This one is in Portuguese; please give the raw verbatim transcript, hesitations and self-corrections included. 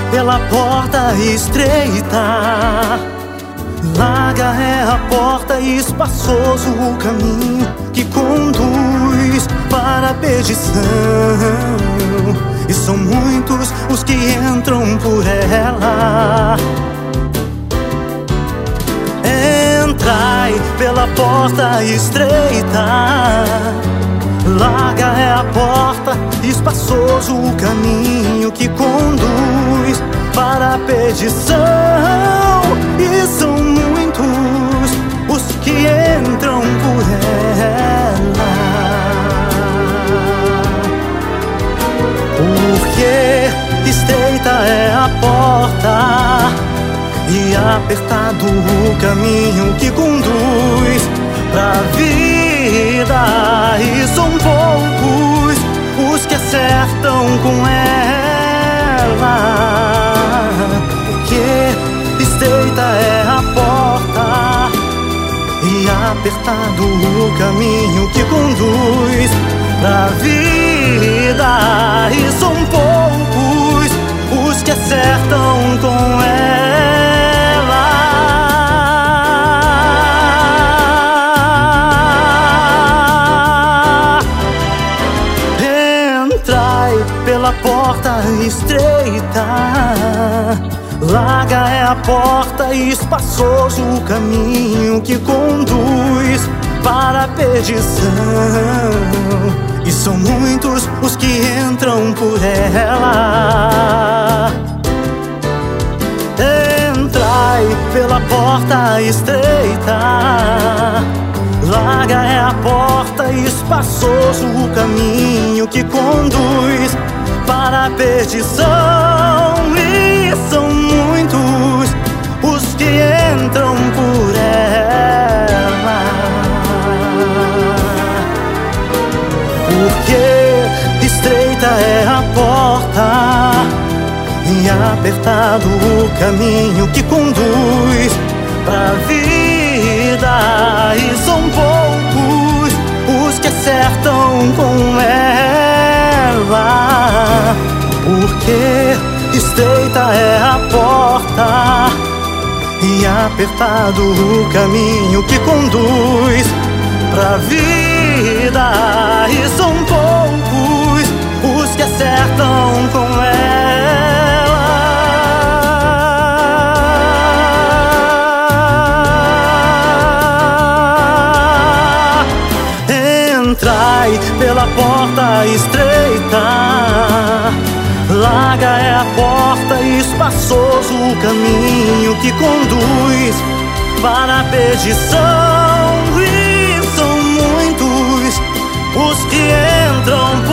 pela porta estreita. Larga é a porta e espaçoso o caminho que conduz para a perdição. E são muitos os que entram por ela. Entrai pela porta estreita. Larga é a porta, espaçoso o caminho que conduz para a perdição. E são muitos os que entram por ela. Porque estreita é a porta e apertado o caminho que conduz pra vida. E são poucos os que acertam com ela. Porque estreita é a porta e apertado o caminho que conduz pra vida. E são poucos os que acertam com ela. Pela porta estreita. Larga é a porta e espaçoso o caminho que conduz para a perdição. E são muitos os que entram por ela. Entrai pela porta estreita. Larga é a porta e espaçoso o caminho que conduz para a perdição. E são muitos os que entram por ela. Porque estreita é a porta e apertado o caminho que conduz pra vida. E são poucos os que acertam com ela. Porque estreita é a porta e apertado o caminho que conduz pra vida. E são poucos os que acertam com ela. Entrai pela porta estreita. Larga é a porta e espaçoso o caminho que conduz para a perdição. E são muitos os que entram